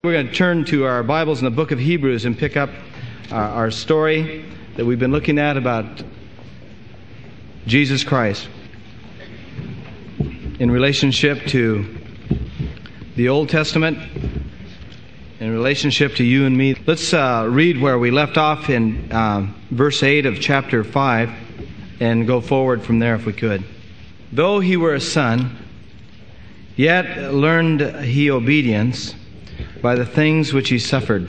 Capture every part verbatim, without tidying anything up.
We're going to turn to our Bibles in the book of Hebrews and pick up uh, our story that we've been looking at about Jesus Christ in relationship to the Old Testament, in relationship to you and me. Let's uh, read where we left off in uh, verse eight of chapter five and go forward from there if we could. Though he were a son, yet learned he obedience by the things which he suffered.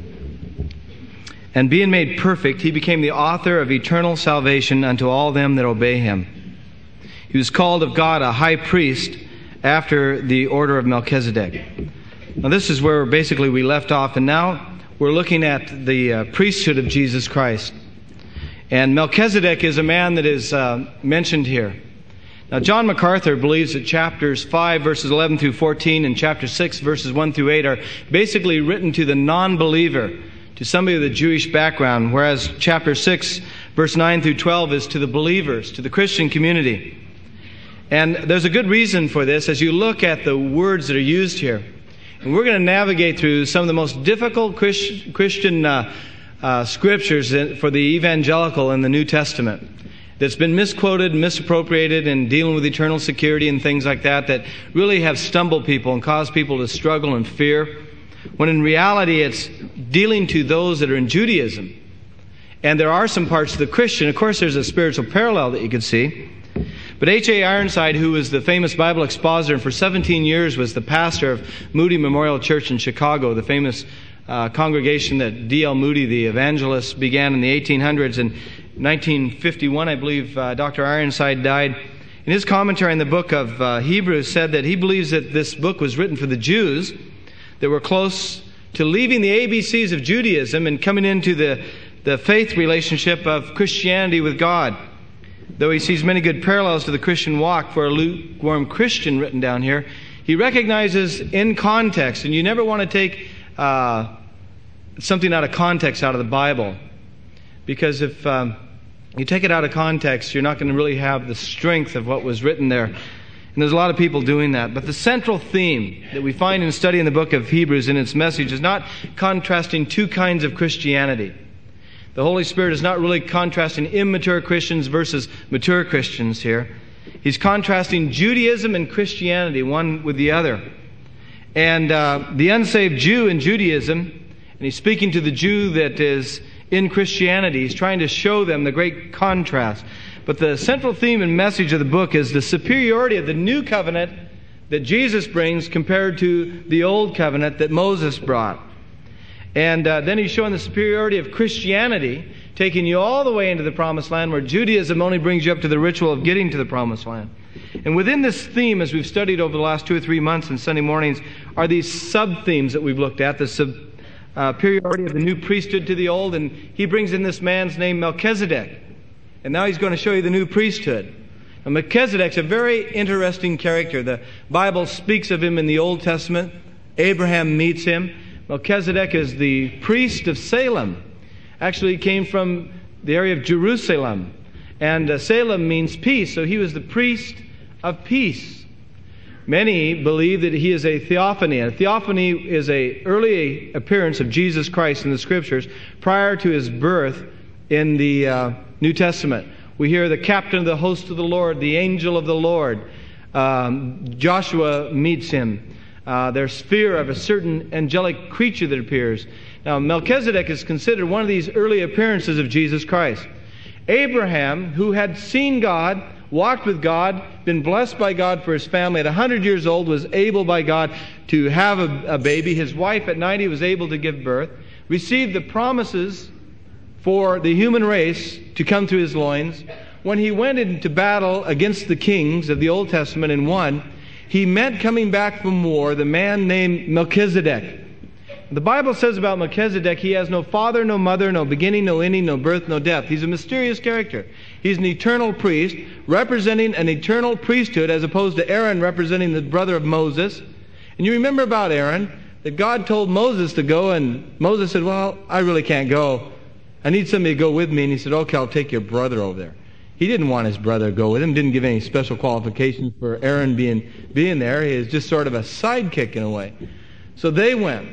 And being made perfect, he became the author of eternal salvation unto all them that obey him. He was called of God a high priest after the order of Melchizedek. Now this is where basically we left off, and now we're looking at the uh, priesthood of Jesus Christ. And Melchizedek is a man that is uh, mentioned here. Now, John MacArthur believes that chapters five, verses eleven through fourteen, and chapter six, verses one through eight, are basically written to the non-believer, to somebody with a Jewish background, whereas chapter six, verse nine through twelve, is to the believers, to the Christian community. And there's a good reason for this as you look at the words that are used here. And we're going to navigate through some of the most difficult Christ- Christian uh, uh, scriptures for the evangelical in the New Testament, that's been misquoted, misappropriated in dealing with eternal security and things like that, that really have stumbled people and caused people to struggle and fear, when in reality it's dealing to those that are in Judaism. And there are some parts of the Christian. Of course, there's a spiritual parallel that you can see. But H A Ironside, who was the famous Bible expositor and for seventeen years was the pastor of Moody Memorial Church in Chicago, the famous uh, congregation that D L Moody, the evangelist, began in the eighteen hundreds, and nineteen fifty-one, I believe, uh, Doctor Ironside died. In his commentary in the book of uh, Hebrews said that he believes that this book was written for the Jews that were close to leaving the A B Cs of Judaism and coming into the, the faith relationship of Christianity with God. Though he sees many good parallels to the Christian walk for a lukewarm Christian written down here, he recognizes in context, and you never want to take uh, something out of context out of the Bible, because if um, you take it out of context, you're not going to really have the strength of what was written there. And there's a lot of people doing that. But the central theme that we find in studying the book of Hebrews in its message is not contrasting two kinds of Christianity. The Holy Spirit is not really contrasting immature Christians versus mature Christians here. He's contrasting Judaism and Christianity, one with the other. And uh, the unsaved Jew in Judaism, and he's speaking to the Jew that is in Christianity. He's trying to show them the great contrast. But the central theme and message of the book is the superiority of the new covenant that Jesus brings compared to the old covenant that Moses brought. And uh, then he's showing the superiority of Christianity, taking you all the way into the promised land, where Judaism only brings you up to the ritual of getting to the promised land. And within this theme, as we've studied over the last two or three months and Sunday mornings, are these sub-themes that we've looked at, the sub Uh, superiority of the new priesthood to the old, and he brings in this man's name Melchizedek. And now he's going to show you the new priesthood. Now, Melchizedek's a very interesting character. The Bible speaks of him in the Old Testament. Abraham meets him. Melchizedek is the priest of Salem. Actually, he came from the area of Jerusalem. And uh, Salem means peace, so he was the priest of peace. Many believe that he is a theophany. A theophany is an early appearance of Jesus Christ in the Scriptures prior to his birth in the uh, New Testament. We hear the captain of the host of the Lord, the angel of the Lord. Um, Joshua meets him. Uh, there's fear of a certain angelic creature that appears. Now, Melchizedek is considered one of these early appearances of Jesus Christ. Abraham, who had seen God, walked with God, been blessed by God for his family, at one hundred years old, was able by God to have a, a baby. His wife at ninety was able to give birth, received the promises for the human race to come through his loins. When he went into battle against the kings of the Old Testament and won, he met coming back from war the man named Melchizedek. The Bible says about Melchizedek, he has no father, no mother, no beginning, no ending, no birth, no death. He's a mysterious character. He's an eternal priest, representing an eternal priesthood, as opposed to Aaron representing the brother of Moses. And you remember about Aaron, that God told Moses to go, and Moses said, well, I really can't go. I need somebody to go with me. And he said, okay, I'll take your brother over there. He didn't want his brother to go with him, didn't give any special qualifications for Aaron being, being there. He was just sort of a sidekick in a way. So they went.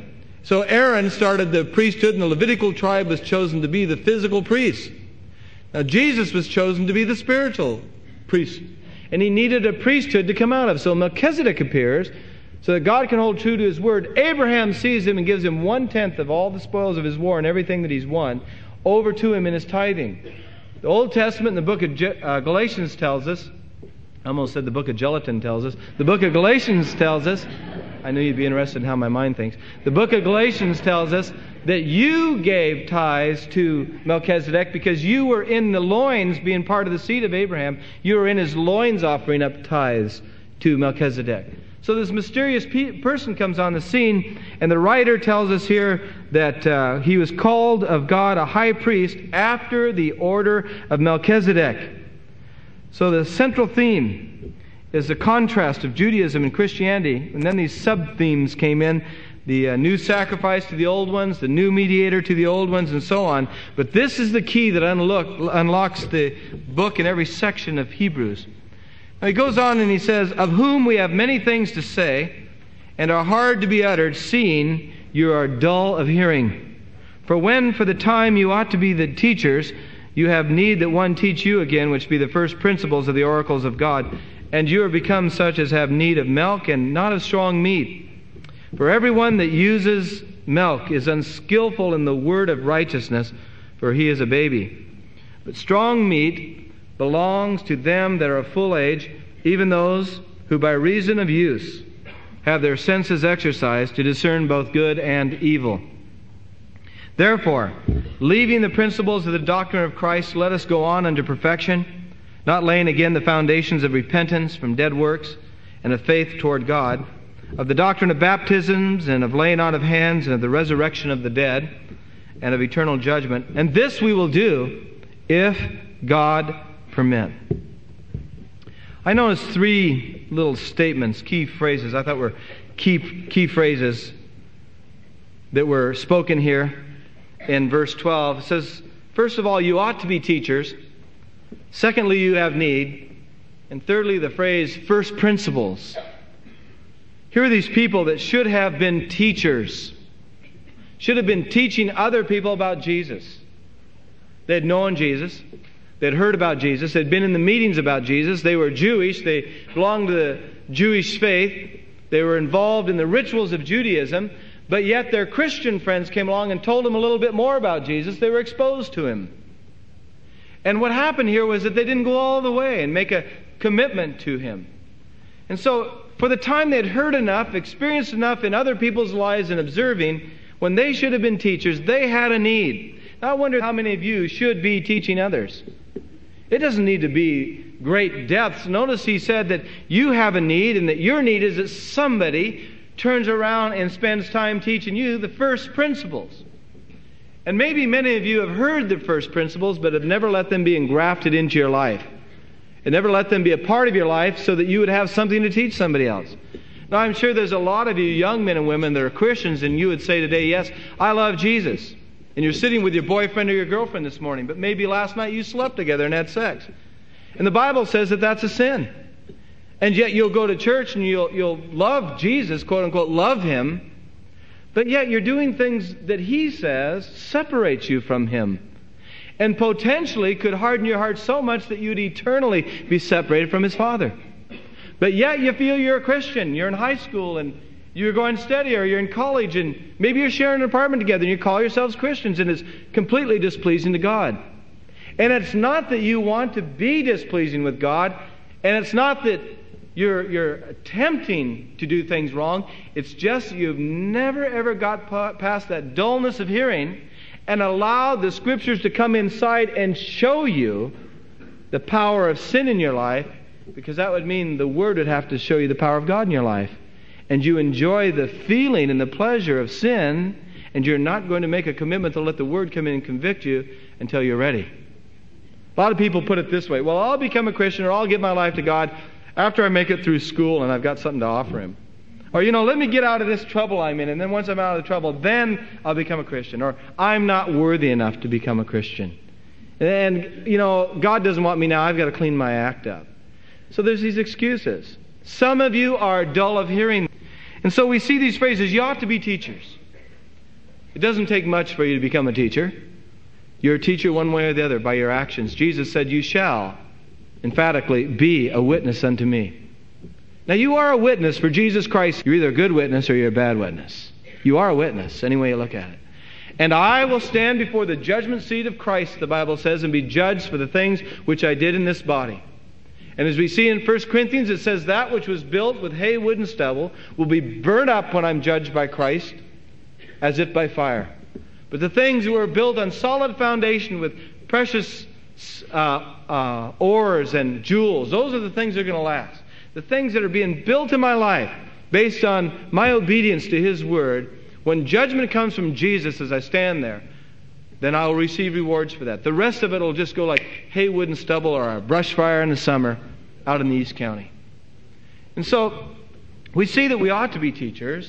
So Aaron started the priesthood, and the Levitical tribe was chosen to be the physical priest. Now Jesus was chosen to be the spiritual priest. And he needed a priesthood to come out of. So Melchizedek appears so that God can hold true to his word. Abraham sees him and gives him one-tenth of all the spoils of his war and everything that he's won over to him in his tithing. The Old Testament in the book of Je- uh, Galatians tells us, I almost said the book of gelatin tells us, the book of Galatians tells us, I knew you'd be interested in how my mind thinks, the book of Galatians tells us that you gave tithes to Melchizedek because you were in the loins, being part of the seed of Abraham. You were in his loins offering up tithes to Melchizedek. So this mysterious pe- person comes on the scene, and the writer tells us here that uh, he was called of God a high priest after the order of Melchizedek. So the central theme is the contrast of Judaism and Christianity, and then these sub-themes came in. The uh, new sacrifice to the old ones, the new mediator to the old ones, and so on. But this is the key that unlock, unlocks the book in every section of Hebrews. Now he goes on and he says, of whom we have many things to say, and are hard to be uttered, seeing you are dull of hearing. For when for the time you ought to be the teachers, you have need that one teach you again, which be the first principles of the oracles of God. And you are become such as have need of milk, and not of strong meat. For everyone that uses milk is unskillful in the word of righteousness, for he is a baby. But strong meat belongs to them that are of full age, even those who by reason of use have their senses exercised to discern both good and evil. Therefore, leaving the principles of the doctrine of Christ, let us go on unto perfection, not laying again the foundations of repentance from dead works and of faith toward God, of the doctrine of baptisms and of laying on of hands and of the resurrection of the dead and of eternal judgment. And this we will do if God permit. I noticed three little statements, key phrases, I thought were key, key phrases that were spoken here in verse twelve. It says, first of all, you ought to be teachers. Secondly, you have need. And thirdly, the phrase, first principles. Here are these people that should have been teachers, should have been teaching other people about Jesus. They had known Jesus. They had heard about Jesus. They had been in the meetings about Jesus. They were Jewish. They belonged to the Jewish faith. They were involved in the rituals of Judaism. But yet their Christian friends came along and told them a little bit more about Jesus. They were exposed to Him. And what happened here was that they didn't go all the way and make a commitment to Him. And so, for the time they had heard enough, experienced enough in other people's lives and observing, when they should have been teachers, they had a need. Now, I wonder how many of you should be teaching others. It doesn't need to be great depths. Notice he said that you have a need, and that your need is that somebody turns around and spends time teaching you the first principles. And maybe many of you have heard the first principles, but have never let them be engrafted into your life. And never let them be a part of your life so that you would have something to teach somebody else. Now, I'm sure there's a lot of you young men and women that are Christians, and you would say today, yes, I love Jesus. And you're sitting with your boyfriend or your girlfriend this morning, but maybe last night you slept together and had sex. And the Bible says that that's a sin. And yet you'll go to church and you'll, you'll love Jesus, quote unquote, love Him, but yet you're doing things that He says separates you from Him. And potentially could harden your heart so much that you'd eternally be separated from His Father. But yet you feel you're a Christian. You're in high school and you're going steady, or you're in college and maybe you're sharing an apartment together and you call yourselves Christians, and it's completely displeasing to God. And it's not that you want to be displeasing with God, and it's not that you're, you're attempting to do things wrong. It's just you've never ever got past that dullness of hearing and allowed the Scriptures to come inside and show you the power of sin in your life, because that would mean the Word would have to show you the power of God in your life. And you enjoy the feeling and the pleasure of sin, and you're not going to make a commitment to let the Word come in and convict you until you're ready. A lot of people put it this way: well, I'll become a Christian, or I'll give my life to God after I make it through school and I've got something to offer Him. Or, you know, let me get out of this trouble I'm in, and then once I'm out of the trouble, then I'll become a Christian. Or, I'm not worthy enough to become a Christian. And, you know, God doesn't want me now, I've got to clean my act up. So there's these excuses. Some of you are dull of hearing. And so we see these phrases, you ought to be teachers. It doesn't take much for you to become a teacher. You're a teacher one way or the other by your actions. Jesus said, you shall, emphatically, be a witness unto me. Now, you are a witness for Jesus Christ. You're either a good witness or you're a bad witness. You are a witness, any way you look at it. And I will stand before the judgment seat of Christ, the Bible says, and be judged for the things which I did in this body. And as we see in First Corinthians, it says that which was built with hay, wood, and stubble will be burned up when I'm judged by Christ, as if by fire. But the things that were built on solid foundation with precious uh, uh, ores and jewels, those are the things that are going to last. The things that are being built in my life based on my obedience to His Word, when judgment comes from Jesus as I stand there, then I will receive rewards for that. The rest of it will just go like hay, wood, and stubble, or a brush fire in the summer out in the East County. And so we see that we ought to be teachers,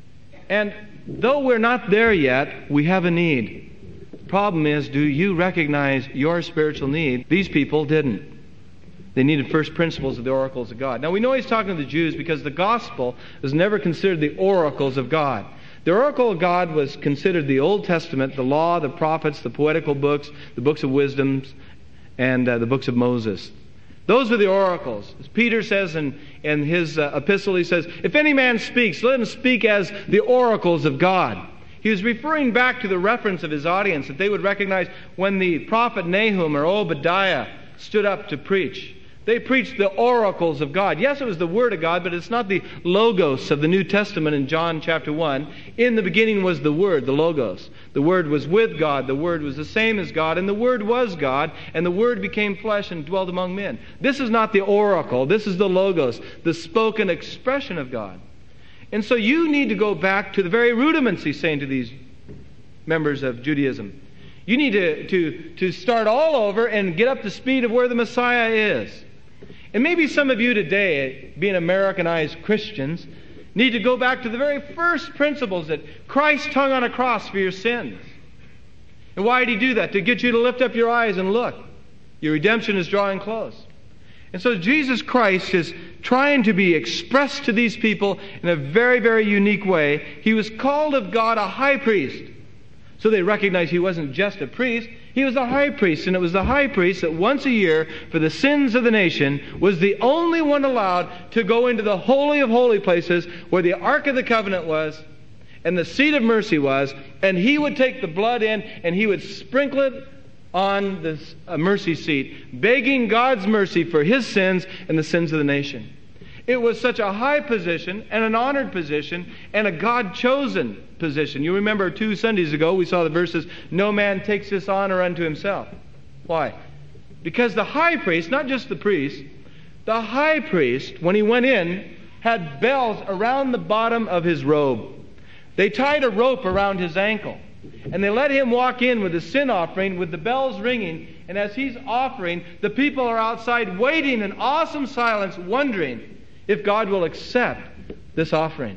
and though we're not there yet, we have a need. The problem is, do you recognize your spiritual need? These people didn't. They needed first principles of the oracles of God. Now, we know he's talking to the Jews because the gospel was never considered the oracles of God. The oracle of God was considered the Old Testament, the law, the prophets, the poetical books, the books of wisdoms, and uh, the books of Moses. Those were the oracles. As Peter says in, in his uh, epistle, he says, if any man speaks, let him speak as the oracles of God. He was referring back to the reference of his audience, that they would recognize when the prophet Nahum or Obadiah stood up to preach. They preached the oracles of God. Yes, it was the Word of God, but it's not the Logos of the New Testament in John chapter one. In the beginning was the Word, the Logos. The Word was with God. The Word was the same as God. And the Word was God. And the Word became flesh and dwelt among men. This is not the oracle. This is the Logos, the spoken expression of God. And so you need to go back to the very rudiments, he's saying to these members of Judaism. You need to, to, to start all over and get up to speed of where the Messiah is. And maybe some of you today, being Americanized Christians, need to go back to the very first principles that Christ hung on a cross for your sins. And why did He do that? To get you to lift up your eyes and look. Your redemption is drawing close. And so Jesus Christ is trying to be expressed to these people in a very, very unique way. He was called of God a high priest. So they recognized He wasn't just a priest, He was a high priest. And it was the high priest that once a year, for the sins of the nation, was the only one allowed to go into the Holy of Holy Places where the Ark of the Covenant was and the seat of mercy was. And he would take the blood in and he would sprinkle it on the mercy seat, begging God's mercy for his sins and the sins of the nation. It was such a high position and an honored position and a God-chosen position. You remember two Sundays ago we saw the verses, no man takes this honor unto himself. Why? Because the high priest, not just the priest, the high priest, when he went in, had bells around the bottom of his robe. They tied a rope around his ankle. And they let him walk in with the sin offering, with the bells ringing. And as he's offering, the people are outside waiting in awesome silence, wondering if God will accept this offering.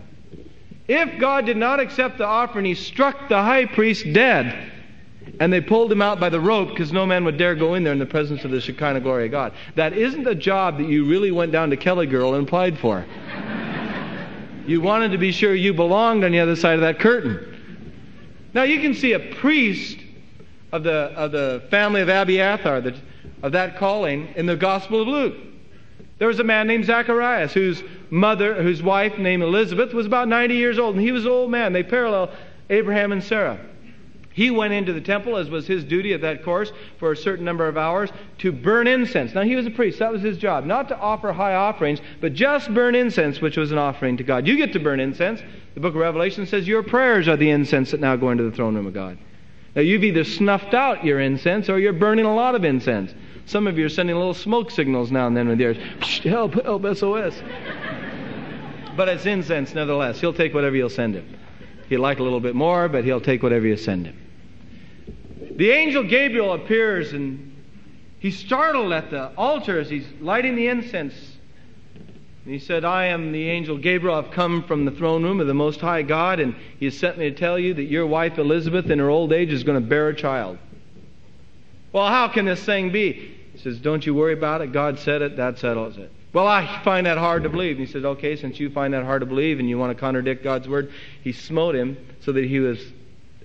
If God did not accept the offering, He struck the high priest dead. And they pulled him out by the rope because no man would dare go in there in the presence of the Shekinah glory of God. That isn't a job that you really went down to Kelly Girl and applied for. You wanted to be sure you belonged on the other side of that curtain. Now you can see a priest of the, of the family of Abiathar, the, of that calling, in the Gospel of Luke. There was a man named Zacharias whose mother, whose wife named Elizabeth was about ninety years old, and he was an old man. They parallel Abraham and Sarah. He went into the temple, as was his duty at that course, for a certain number of hours to burn incense. Now he was a priest, that was his job. Not to offer high offerings, but just burn incense, which was an offering to God. You get to burn incense. The book of Revelation says your prayers are the incense that now go into the throne room of God. Now you've either snuffed out your incense or you're burning a lot of incense. Some of you are sending little smoke signals now and then with yours. Help, help, S O S. But it's incense nevertheless. He'll take whatever you'll send him. He'll like a little bit more, but he'll take whatever you send him. The angel Gabriel appears and he's startled at the altar as he's lighting the incense. And he said, I am the angel Gabriel. I've come from the throne room of the Most High God, and He has sent me to tell you that your wife Elizabeth in her old age is going to bear a child. Well, how can this thing be? He says, don't you worry about it. God said it. That settles it. Well, I find that hard to believe. And he said, okay, since you find that hard to believe and you want to contradict God's word, He smote him so that he was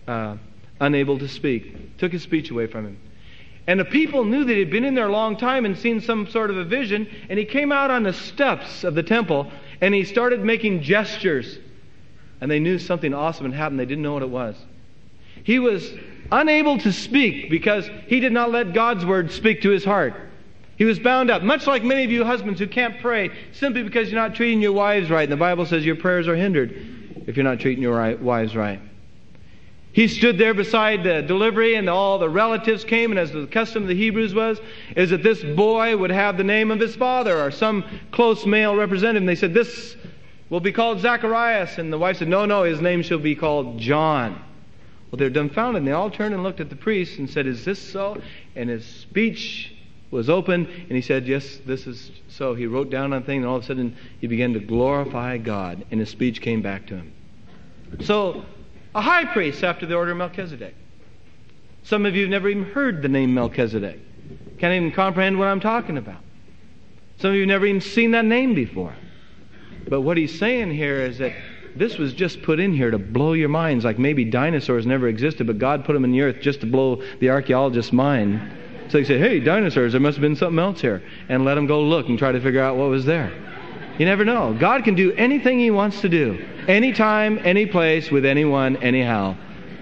uh, unable to speak. Took his speech away from him. And the people knew that he'd been in there a long time and seen some sort of a vision. And he came out on the steps of the temple and he started making gestures. And they knew something awesome had happened. They didn't know what it was. He was unable to speak because he did not let God's word speak to his heart. He was bound up, much like many of you husbands who can't pray simply because you're not treating your wives right. And the Bible says your prayers are hindered if you're not treating your wives right. He stood there beside the delivery, and all the relatives came, and as the custom of the Hebrews was, is that this boy would have the name of his father or some close male representative. And they said, this will be called Zacharias. And the wife said, no, no, his name shall be called John. Well, they're dumbfounded, and they all turned and looked at the priest and said, is this so? And his speech was open, and he said, yes, this is so. He wrote down on things, and all of a sudden he began to glorify God, and his speech came back to him. So, a high priest after the order of Melchizedek. Some of you have never even heard the name Melchizedek. Can't even comprehend what I'm talking about. Some of you have never even seen that name before. But what he's saying here is that this was just put in here to blow your minds, like maybe dinosaurs never existed, but God put them in the earth just to blow the archaeologist's mind. So he said, hey, dinosaurs, there must have been something else here. And let them go look and try to figure out what was there. You never know. God can do anything He wants to do. Anytime, any place, with anyone, anyhow.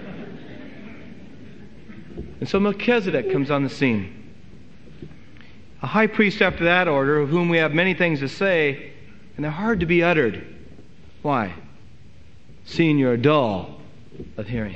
And so Melchizedek comes on the scene. A high priest after that order, of whom we have many things to say, and they're hard to be uttered. Why? Seeing you're dull of hearing.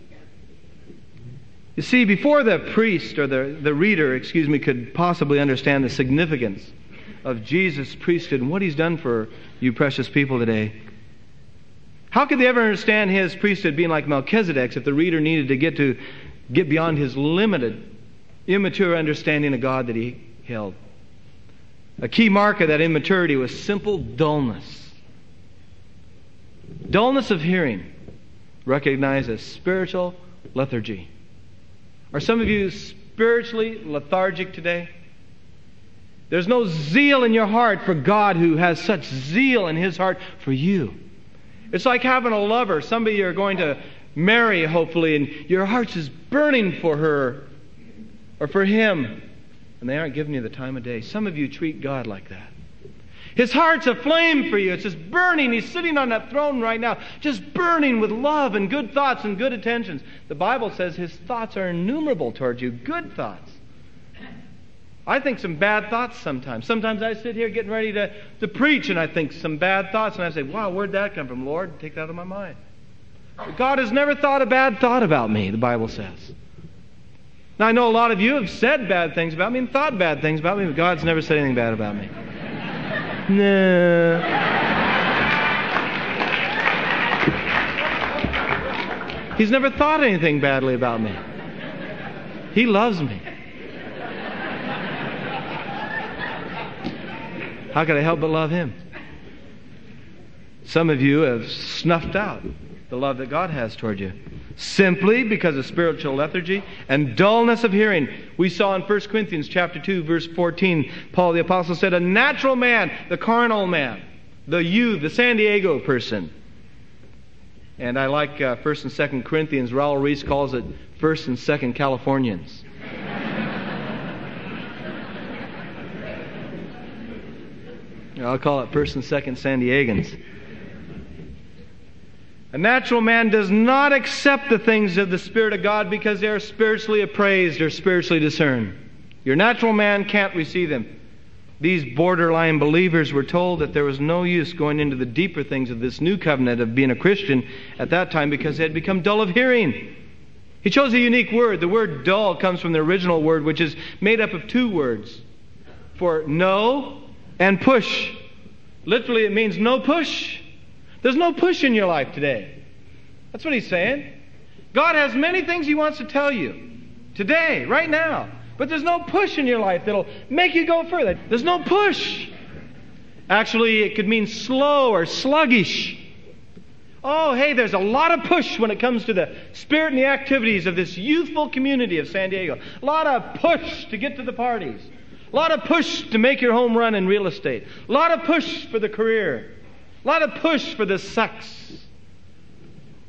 You see, before the priest, or the, the reader, excuse me, could possibly understand the significance of Jesus' priesthood and what He's done for you precious people today, how could they ever understand His priesthood being like Melchizedek's if the reader needed to get to get beyond his limited, immature understanding of God that he held? A key mark of that immaturity was simple dullness. Dullness of hearing, recognized as spiritual lethargy. Are some of you spiritually lethargic today? There's no zeal in your heart for God who has such zeal in His heart for you. It's like having a lover, somebody you're going to marry, hopefully, and your heart's just burning for her or for him, and they aren't giving you the time of day. Some of you treat God like that. His heart's aflame for you. It's just burning. He's sitting on that throne right now, just burning with love and good thoughts and good intentions. The Bible says His thoughts are innumerable towards you, good thoughts. I think some bad thoughts sometimes. Sometimes I sit here getting ready to, to preach and I think some bad thoughts and I say, wow, where'd that come from, Lord? Take that out of my mind. But God has never thought a bad thought about me, the Bible says. Now, I know a lot of you have said bad things about me and thought bad things about me, but God's never said anything bad about me. No. He's never thought anything badly about me. He loves me. How could I help but love Him? Some of you have snuffed out the love that God has toward you, simply because of spiritual lethargy and dullness of hearing. We saw in First Corinthians chapter two, verse fourteen, Paul the Apostle said, a natural man, the carnal man, the you, the San Diego person. And I like uh, First and Second Corinthians. Raul Reese calls it First and Second Californians. I'll call it First and Second San Diegans. A natural man does not accept the things of the Spirit of God because they are spiritually appraised or spiritually discerned. Your natural man can't receive them. These borderline believers were told that there was no use going into the deeper things of this new covenant of being a Christian at that time because they had become dull of hearing. He chose a unique word. The word dull comes from the original word, which is made up of two words, for no and push. Literally, it means no push. There's no push in your life today. That's what He's saying. God has many things He wants to tell you today, right now. But there's no push in your life that'll make you go further. There's no push. Actually, it could mean slow or sluggish. Oh, hey, there's a lot of push when it comes to the spirit and the activities of this youthful community of San Diego. A lot of push to get to the parties. A lot of push to make your home run in real estate. A lot of push for the career. A lot of push for the sex.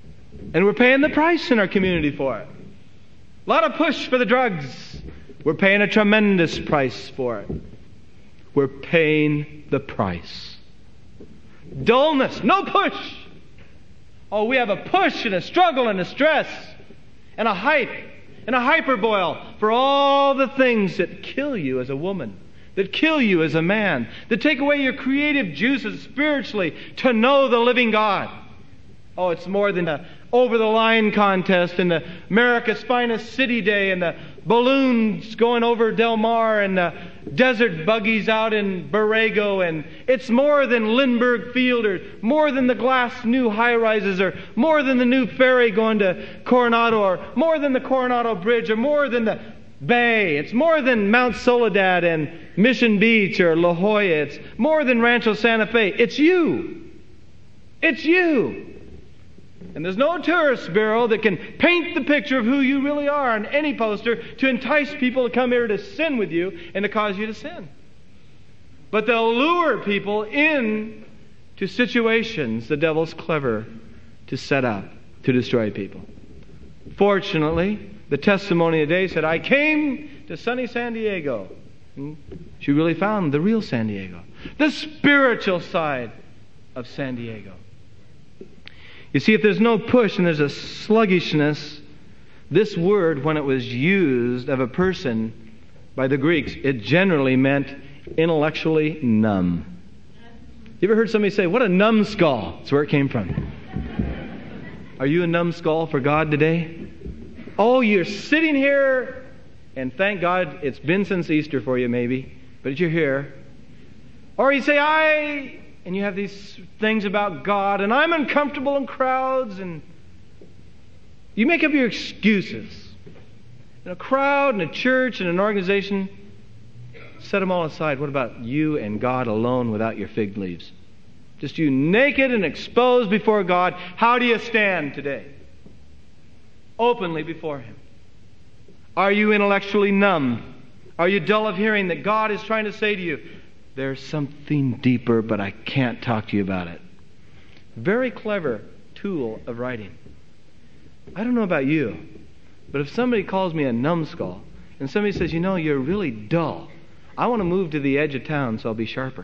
And we're paying the price in our community for it. A lot of push for the drugs. We're paying a tremendous price for it. We're paying the price. Dullness, no push. Oh, we have a push and a struggle and a stress and a hype and a hyperboil for all the things that kill you as a woman, that kill you as a man, that take away your creative juices spiritually to know the living God. Oh, it's more than a over-the-line contest and the America's Finest City Day and the balloons going over Del Mar and the desert buggies out in Borrego. And it's more than Lindbergh Field or more than the glass new high-rises or more than the new ferry going to Coronado or more than the Coronado Bridge or more than the Bay. It's more than Mount Soledad and Mission Beach or La Jolla. It's more than Rancho Santa Fe. It's you. It's you. And there's no tourist bureau that can paint the picture of who you really are on any poster to entice people to come here to sin with you and to cause you to sin. But they'll lure people in to situations the devil's clever to set up to destroy people. Fortunately, the testimony today said, I came to sunny San Diego. And she really found the real San Diego, the spiritual side of San Diego. You see, if there's no push and there's a sluggishness, this word, when it was used of a person by the Greeks, it generally meant intellectually numb. You ever heard somebody say, what a numbskull? That's where it came from. Are you a numbskull for God today? Oh, you're sitting here, and thank God it's been since Easter for you maybe, but you're here. Or you say, I... and you have these things about God, and I'm uncomfortable in crowds, and you make up your excuses. In a crowd, in a church, in an organization, set them all aside. What about you and God alone without your fig leaves? Just you naked and exposed before God. How do you stand today? Openly before Him. Are you intellectually numb? Are you dull of hearing that God is trying to say to you, there's something deeper, but I can't talk to you about it? Very clever tool of writing. I don't know about you, but if somebody calls me a numbskull, and somebody says, you know, you're really dull, I want to move to the edge of town so I'll be sharper.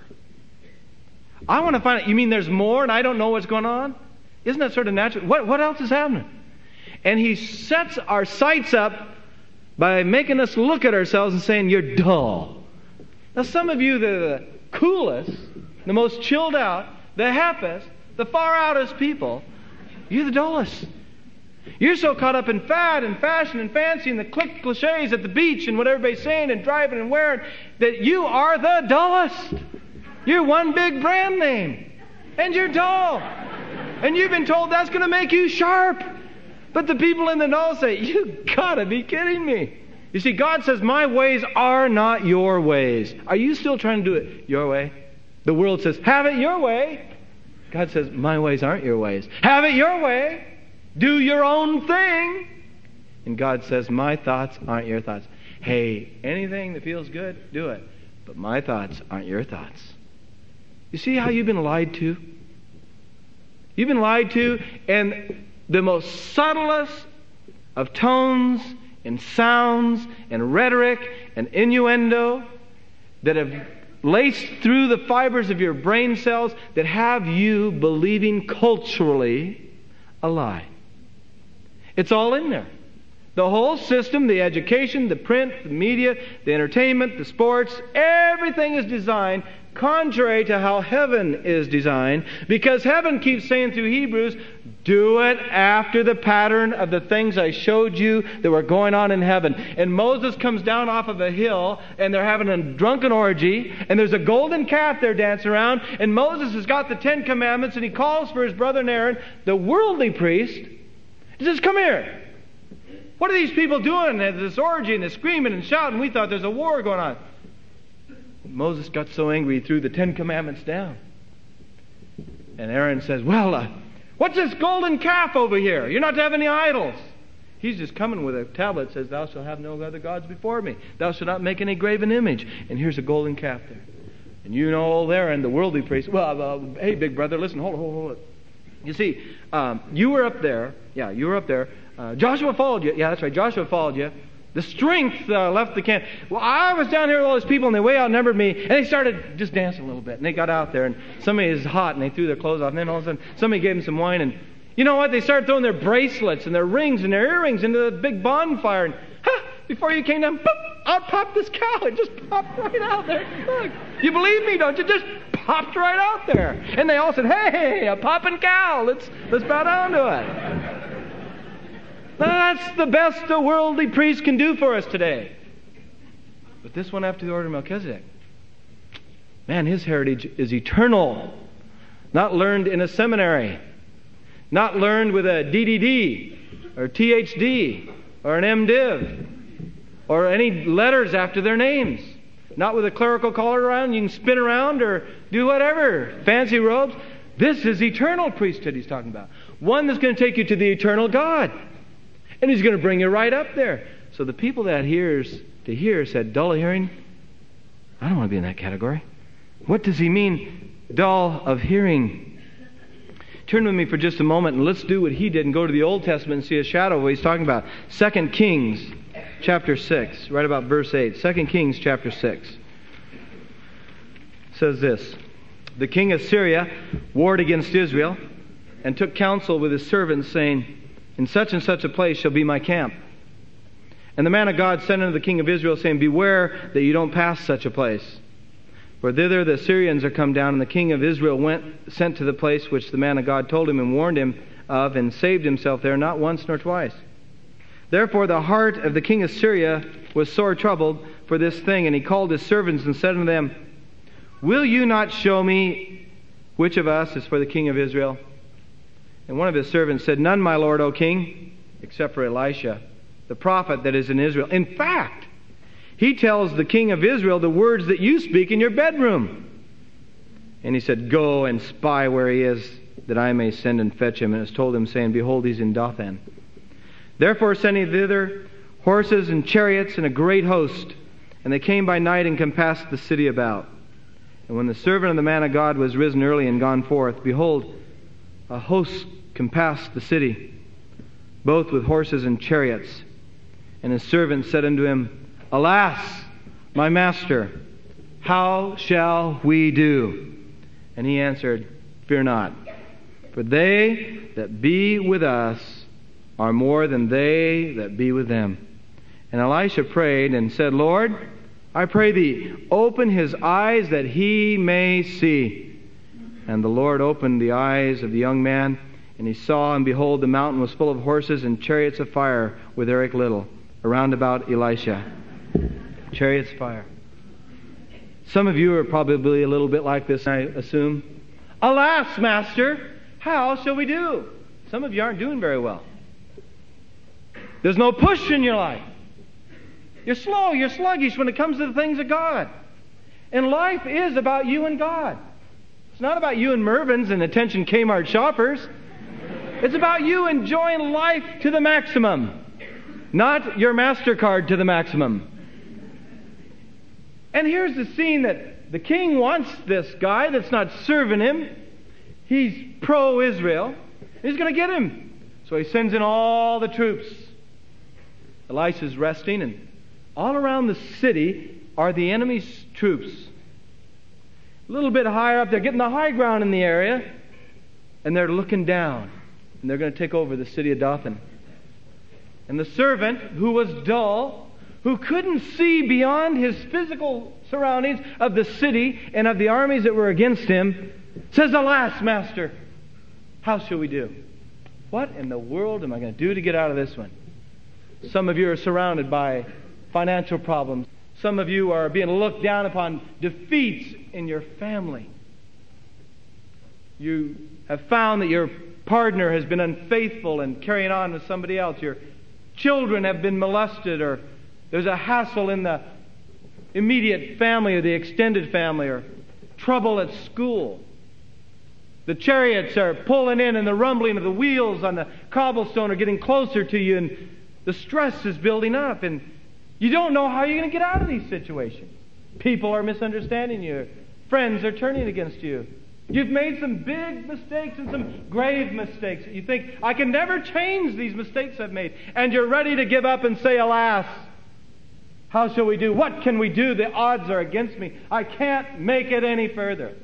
I want to find out, you mean there's more and I don't know what's going on? Isn't that sort of natural? What, what else is happening? And he sets our sights up by making us look at ourselves and saying, you're dull. Now, some of you that are the coolest, the most chilled out, the happiest, the far outest people, you're the dullest. You're so caught up in fad and fashion and fancy and the click cliches at the beach and what everybody's saying and driving and wearing that you are the dullest. You're one big brand name. And you're dull. And you've been told that's going to make you sharp. But the people in the know say, you gotta be kidding me. You see, God says, my ways are not your ways. Are you still trying to do it your way? The world says, have it your way. God says, my ways aren't your ways. Have it your way. Do your own thing. And God says, my thoughts aren't your thoughts. Hey, anything that feels good, do it. But my thoughts aren't your thoughts. You see how you've been lied to? You've been lied to, and the most subtlest of tones and sounds and rhetoric and innuendo that have laced through the fibers of your brain cells that have you believing culturally a lie. It's all in there. The whole system, the education, the print, the media, the entertainment, the sports, everything is designed contrary to how heaven is designed, because heaven keeps saying through Hebrews, do it after the pattern of the things I showed you that were going on in heaven. And Moses comes down off of a hill, and they're having a drunken orgy, and there's a golden calf there dancing around, and Moses has got the Ten Commandments, and he calls for his brother Aaron, the worldly priest. He says, come here. What are these people doing? There's this orgy, and they're screaming and shouting. We thought there's a war going on. Moses got so angry, he threw the Ten Commandments down. And Aaron says, well, uh, what's this golden calf over here? You're not to have any idols. He's just coming with a tablet that says, thou shalt have no other gods before me. Thou shalt not make any graven image. And here's a golden calf there. And you know old Aaron, the worldly priest, well, uh, hey, big brother, listen, hold it, hold it, hold it. You see, um, you were up there. Yeah, you were up there. Uh, Joshua followed you. Yeah, that's right. Joshua followed you. The strength uh, left the camp. Well, I was down here with all these people, and they way outnumbered me, and they started just dancing a little bit. And they got out there, and somebody is hot, and they threw their clothes off. And then all of a sudden, somebody gave them some wine, and you know what? They started throwing their bracelets and their rings and their earrings into the big bonfire. And ha! Before you came down, boop, out popped this cow. It just popped right out there. Look, you believe me, don't you? Just popped right out there. And they all said, "Hey, a popping cow. Let's let's bow down to it." That's the best a worldly priest can do for us today. But this one after the order of Melchizedek, man, his heritage is eternal. Not learned in a seminary. Not learned with a D D D or T H D or an MDiv or any letters after their names. Not with a clerical collar around. You can spin around or do whatever. Fancy robes. This is eternal priesthood he's talking about. One that's going to take you to the eternal God. And he's going to bring you right up there. So the people that hears to hear said, dull of hearing? I don't want to be in that category. What does he mean, dull of hearing? Turn with me for just a moment and let's do what he did and go to the Old Testament and see a shadow of what he's talking about. Second Kings chapter six, right about verse eight. Second Kings chapter six says this. The king of Syria warred against Israel and took counsel with his servants, saying, in such and such a place shall be my camp. And the man of God sent unto the king of Israel, saying, beware that you don't pass such a place. For thither the Syrians are come down. And the king of Israel went, sent to the place which the man of God told him and warned him of, and saved himself there, not once nor twice. Therefore the heart of the king of Syria was sore troubled for this thing. And he called his servants and said unto them, will you not show me which of us is for the king of Israel? And one of his servants said, none, my lord, O king, except for Elisha, the prophet that is in Israel. In fact, he tells the king of Israel the words that you speak in your bedroom. And he said, go and spy where he is, that I may send and fetch him. And it was told him, saying, behold, he's in Dothan. Therefore sent he thither horses and chariots and a great host. And they came by night and compassed the city about. And when the servant of the man of God was risen early and gone forth, behold, a host compassed the city, both with horses and chariots. And his servant said unto him, alas, my master, how shall we do? And he answered, fear not, for they that be with us are more than they that be with them. And Elisha prayed and said, Lord, I pray thee, open his eyes that he may see. And the Lord opened the eyes of the young man, and he saw, and behold, the mountain was full of horses and chariots of fire with Eric Little, around about Elisha. Chariots of fire. Some of you are probably a little bit like this, I assume. Alas, master, how shall we do? Some of you aren't doing very well. There's no push in your life. You're slow, you're sluggish when it comes to the things of God. And life is about you and God. It's not about you and Mervyn's and attention Kmart shoppers. It's about you enjoying life to the maximum, not your MasterCard to the maximum. And here's the scene that the king wants this guy that's not serving him. He's pro-Israel. He's going to get him. So he sends in all the troops. Elisha's resting, and all around the city are the enemy's troops. A little bit higher up, they're getting the high ground in the area, and they're looking down, and they're going to take over the city of Dothan. And the servant, who was dull, who couldn't see beyond his physical surroundings of the city and of the armies that were against him, says, alas, master, how shall we do? What in the world am I going to do to get out of this one? Some of you are surrounded by financial problems. Some of you are being looked down upon, defeats in your family. You have found that your partner has been unfaithful and carrying on with somebody else. Your children have been molested, or there's a hassle in the immediate family or the extended family, or trouble at school. The chariots are pulling in, and the rumbling of the wheels on the cobblestone are getting closer to you, and the stress is building up, and you don't know how you're going to get out of these situations. People are misunderstanding you. Friends are turning against you. You've made some big mistakes and some grave mistakes. You think, I can never change these mistakes I've made. And you're ready to give up and say, alas, how shall we do? What can we do? The odds are against me. I can't make it any further.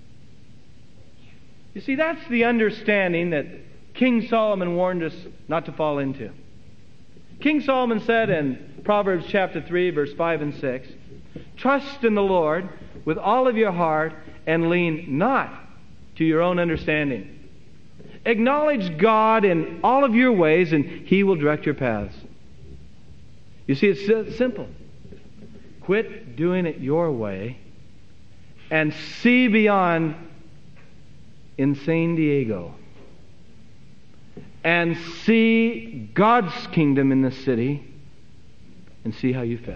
You see, that's the understanding that King Solomon warned us not to fall into. King Solomon said in Proverbs chapter three, verse five and six, trust in the Lord with all of your heart and lean not to your own understanding. Acknowledge God in all of your ways and He will direct your paths. You see, it's simple. Quit doing it your way and see beyond insane Diego and see God's kingdom in this city and see how you fit.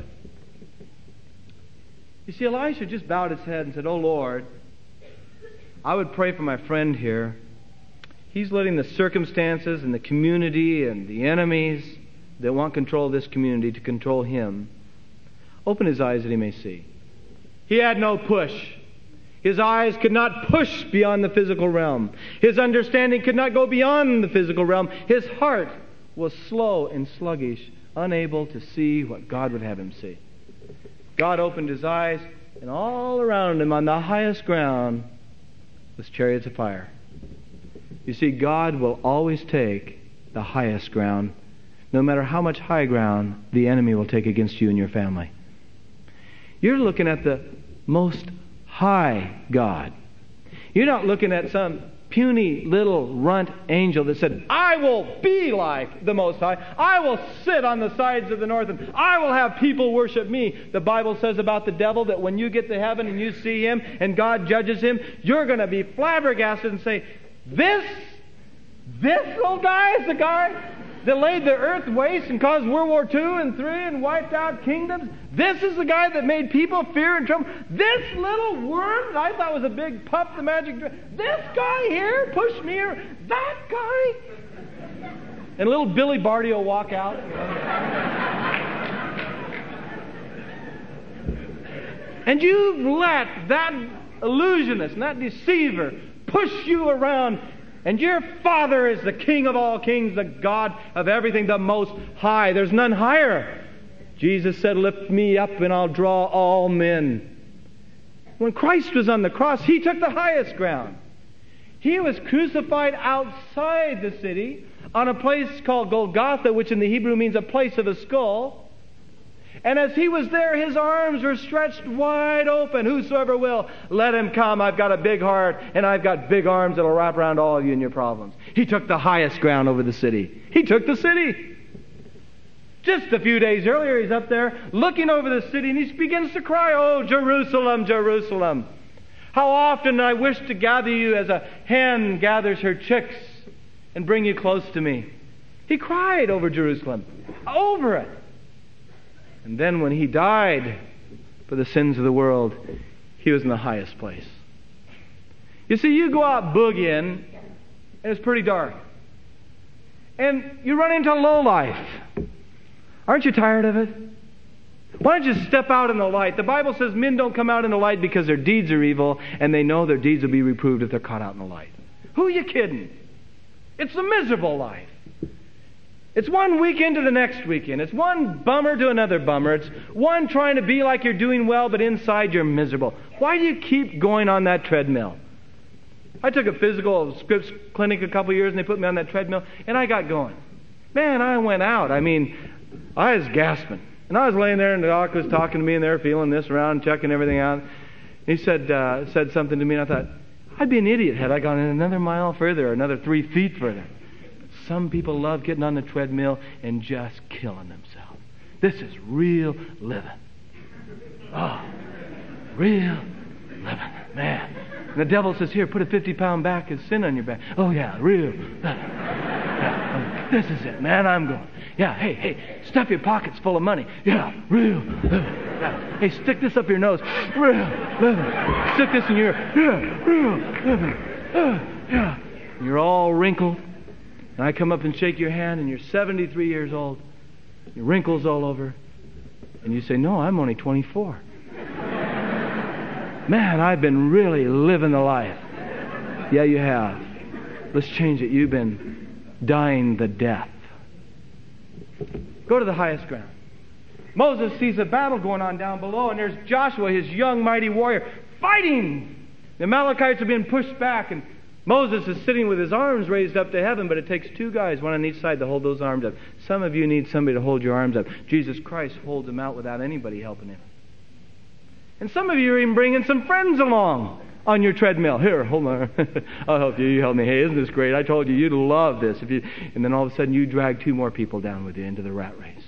You see, Elisha just bowed his head and said, "Oh Lord, I would pray for my friend here. He's letting the circumstances and the community and the enemies that want control of this community to control him. Open his eyes that he may see." He had no push. His eyes could not push beyond the physical realm. His understanding could not go beyond the physical realm. His heart was slow and sluggish, unable to see what God would have him see. God opened his eyes, and all around him on the highest ground was chariots of fire. You see, God will always take the highest ground, no matter how much high ground the enemy will take against you and your family. You're looking at the most high God. You're not looking at some puny little runt angel that said, "I will be like the Most High. I will sit on the sides of the north and I will have people worship me." The Bible says about the devil that when you get to heaven and you see him and God judges him, you're going to be flabbergasted and say, This, this little guy is the guy that laid the earth waste and caused World War Two and three and wiped out kingdoms. This is the guy that made people fear and tremble. This little worm that I thought was a big pup, the magic dragon. This guy here pushed me here. That guy. And little Billy Barty will walk out. And you've let that illusionist and that deceiver push you around. And your Father is the King of all kings, the God of everything, the Most High. There's none higher. Jesus said, "Lift me up and I'll draw all men." When Christ was on the cross, He took the highest ground. He was crucified outside the city on a place called Golgotha, which in the Hebrew means a place of a skull. And as He was there, His arms were stretched wide open. "Whosoever will, let him come. I've got a big heart, and I've got big arms that'll wrap around all of you and your problems." He took the highest ground over the city. He took the city. Just a few days earlier, He's up there looking over the city, and He begins to cry, "Oh, Jerusalem, Jerusalem, how often I wish to gather you as a hen gathers her chicks and bring you close to me." He cried over Jerusalem, over it. And then when He died for the sins of the world, He was in the highest place. You see, you go out boogieing, and it's pretty dark. And you run into low life. Aren't you tired of it? Why don't you step out in the light? The Bible says men don't come out in the light because their deeds are evil, and they know their deeds will be reproved if they're caught out in the light. Who are you kidding? It's a miserable life. It's one weekend to the next weekend. It's one bummer to another bummer. It's one trying to be like you're doing well, but inside you're miserable. Why do you keep going on that treadmill? I took a physical Scripps clinic a couple years, and they put me on that treadmill, and I got going. Man, I went out. I mean, I was gasping. And I was laying there, and the doctor was talking to me, and they were feeling this around, checking everything out. And he said uh, said something to me, and I thought, I'd be an idiot had I gone in another mile further, or another three feet further. Some people love getting on the treadmill and just killing themselves. This is real living. Oh, real living. Man. And the devil says, "Here, put a fifty-pound back of sin on your back." Oh, yeah, real living. Yeah, this is it, man. I'm going. Yeah, hey, hey, stuff your pockets full of money. Yeah, real living. Yeah. Hey, stick this up your nose. Real living. Stick this in your ear. Yeah, real living. Uh, yeah. You're all wrinkled. And I come up and shake your hand, and you're seventy-three years old, your wrinkles all over, and you say, "No, I'm only twenty-four. Man, I've been really living the life. Yeah, you have. Let's change it. You've been dying the death. Go to the highest ground. Moses sees a battle going on down below, and there's Joshua, his young, mighty warrior, fighting. The Amalekites are being pushed back, and Moses is sitting with his arms raised up to heaven, but it takes two guys, one on each side, to hold those arms up. Some of you need somebody to hold your arms up. Jesus Christ holds them out without anybody helping him. And some of you are even bringing some friends along on your treadmill. Here, hold on. I'll help you. You help me. Hey, isn't this great? I told you you'd love this. If you, and then all of a sudden you drag two more people down with you into the rat race.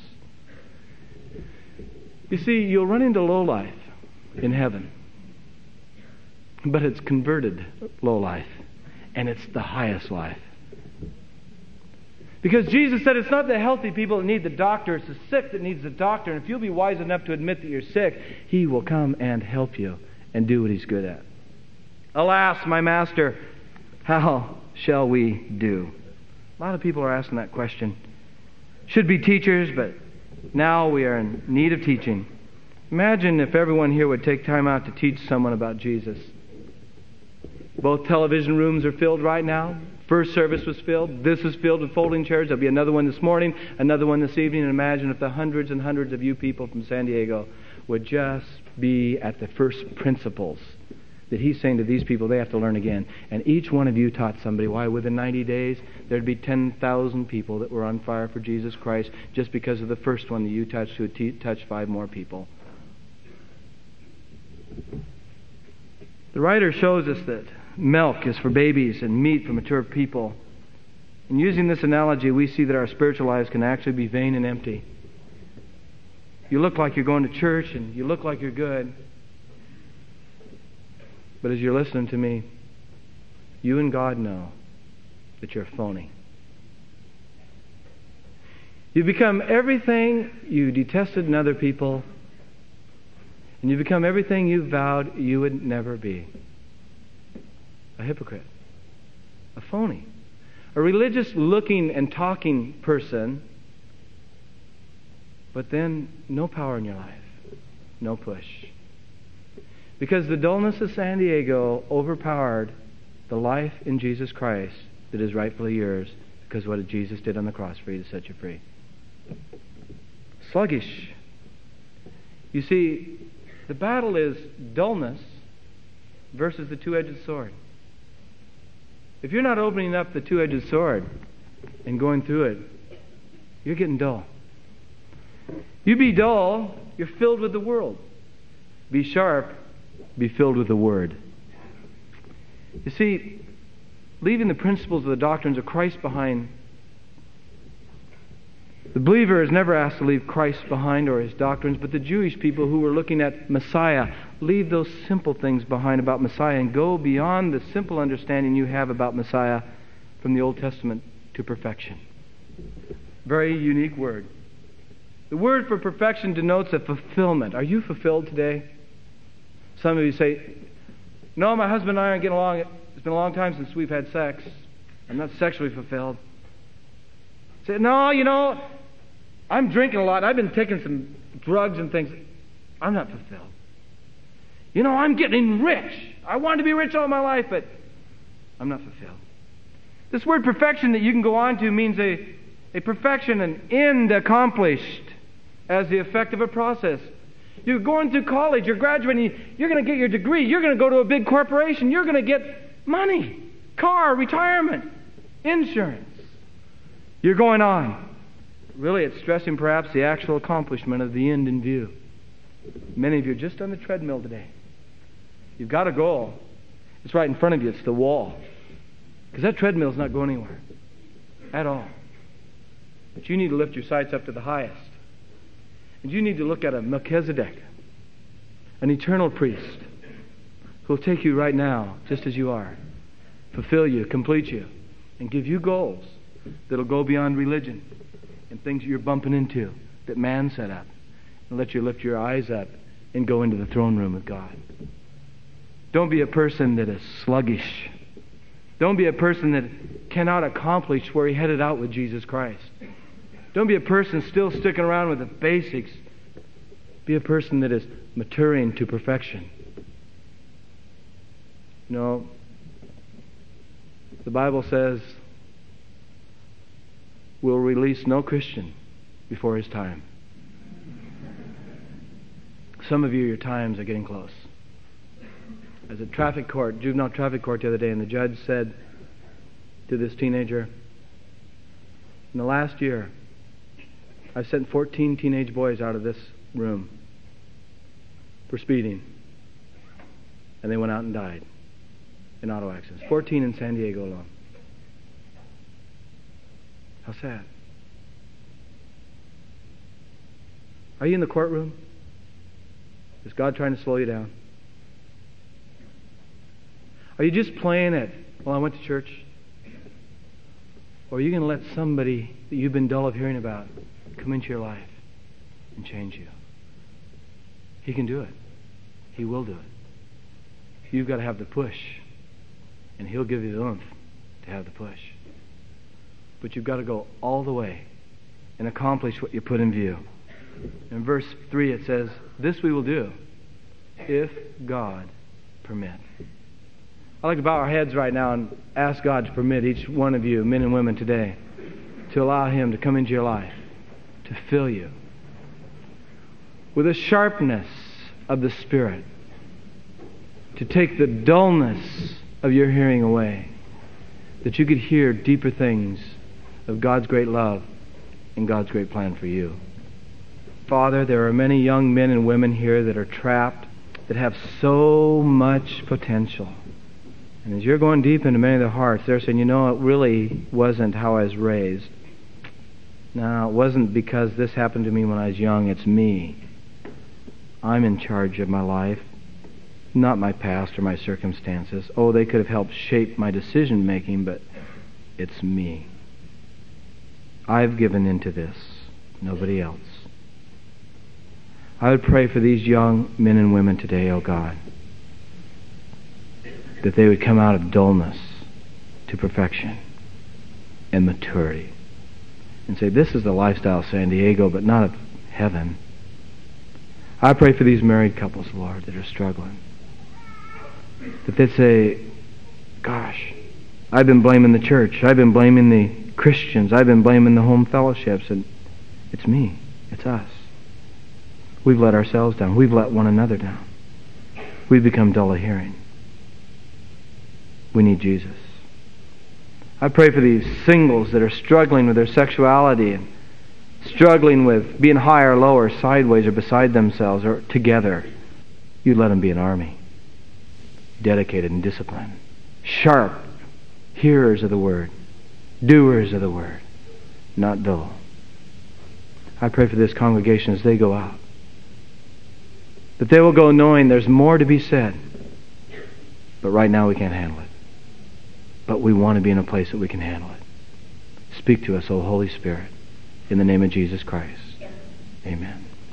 You see, you'll run into low life in heaven. But it's converted low life. And it's the highest life. Because Jesus said it's not the healthy people that need the doctor, it's the sick that needs the doctor. And if you'll be wise enough to admit that you're sick, He will come and help you and do what He's good at. Alas, my Master, how shall we do? A lot of people are asking that question. Should be teachers, but now we are in need of teaching. Imagine if everyone here would take time out to teach someone about Jesus. Both television rooms are filled right now. First service was filled. This is filled with folding chairs. There'll be another one this morning, another one this evening. And imagine if the hundreds and hundreds of you people from San Diego would just be at the first principles that He's saying to these people they have to learn again. And each one of you taught somebody. Why, within ninety days, there'd be ten thousand people that were on fire for Jesus Christ just because of the first one that you touched who had t- touched five more people. The writer shows us that milk is for babies and meat for mature people. And using this analogy, we see that our spiritual lives can actually be vain and empty. You look like you're going to church and you look like you're good. But as you're listening to me, you and God know that you're phony. You become everything you detested in other people, and you become everything you vowed you would never be. A hypocrite. A phony. A religious looking and talking person, but then no power in your life. No push. Because the dullness of San Diego overpowered the life in Jesus Christ that is rightfully yours because of what Jesus did on the cross for you to set you free. Sluggish. You see, the battle is dullness versus the two-edged sword. If you're not opening up the two-edged sword and going through it, you're getting dull. You be dull, you're filled with the world. Be sharp, be filled with the Word. You see, leaving the principles of the doctrines of Christ behind, the believer is never asked to leave Christ behind or His doctrines, but the Jewish people who were looking at Messiah, leave those simple things behind about Messiah and go beyond the simple understanding you have about Messiah from the Old Testament to perfection. Very unique word. The word for perfection denotes a fulfillment. Are you fulfilled today? Some of you say, no, my husband and I aren't getting along. It's been a long time since we've had sex. I'm not sexually fulfilled. Say, no, you know, I'm drinking a lot. I've been taking some drugs and things. I'm not fulfilled. You know, I'm getting rich. I wanted to be rich all my life, but I'm not fulfilled. This word perfection that you can go on to means a, a perfection, an end accomplished as the effect of a process. You're going through college, you're graduating, you're going to get your degree, you're going to go to a big corporation, you're going to get money, car, retirement, insurance. You're going on. Really, it's stressing perhaps the actual accomplishment of the end in view. Many of you are just on the treadmill today. You've got a goal. It's right in front of you. It's the wall. Because that treadmill's not going anywhere at all. But you need to lift your sights up to the highest. And you need to look at a Melchizedek, an eternal priest, who will take you right now, just as you are, fulfill you, complete you, and give you goals that'll go beyond religion and things you're bumping into that man set up, and let you lift your eyes up and go into the throne room of God. Don't be a person that is sluggish. Don't be a person that cannot accomplish where he headed out with Jesus Christ. Don't be a person still sticking around with the basics. Be a person that is maturing to perfection. You know, The Bible says we'll release no Christian before his time. Some of you, your times are getting close. I was at traffic court, juvenile traffic court the other day, and the judge said to this teenager, in the last year, I've sent fourteen teenage boys out of this room for speeding. And they went out and died in auto accidents. fourteen in San Diego alone. How sad. Are you in the courtroom? Is God trying to slow you down? Are you just playing it? Well, I went to church. Or are you going to let somebody that you've been dull of hearing about come into your life and change you? He can do it. He will do it. You've got to have the push. And He'll give you the oomph to have the push. But you've got to go all the way and accomplish what you put in view. In verse three it says, this we will do if God permit. I'd like to bow our heads right now and ask God to permit each one of you, men and women today, to allow Him to come into your life, to fill you with a sharpness of the Spirit, to take the dullness of your hearing away, that you could hear deeper things of God's great love and God's great plan for you. Father, there are many young men and women here that are trapped, that have so much potential. And as you're going deep into many of their hearts, they're saying, you know, it really wasn't how I was raised. No, it wasn't because this happened to me when I was young. It's me. I'm in charge of my life, not my past or my circumstances. Oh, they could have helped shape my decision making, but it's me. I've given into this, nobody else. I would pray for these young men and women today, oh God, that they would come out of dullness to perfection and maturity and say, this is the lifestyle of San Diego, but not of heaven. I pray for these married couples, Lord, that are struggling, that they'd say, gosh, I've been blaming the church, I've been blaming the Christians, I've been blaming the home fellowships, and it's me, it's us. We've let ourselves down. We've let one another down. We've become dull of hearing. We need Jesus. I pray for these singles that are struggling with their sexuality and struggling with being high or low or sideways or beside themselves or together. You let them be an army, dedicated and disciplined, sharp hearers of the Word, doers of the Word, not dull. I pray for this congregation as they go out, that they will go knowing there's more to be said, but right now we can't handle it. But we want to be in a place that we can handle it. Speak to us, O Holy Spirit, in the name of Jesus Christ. Amen.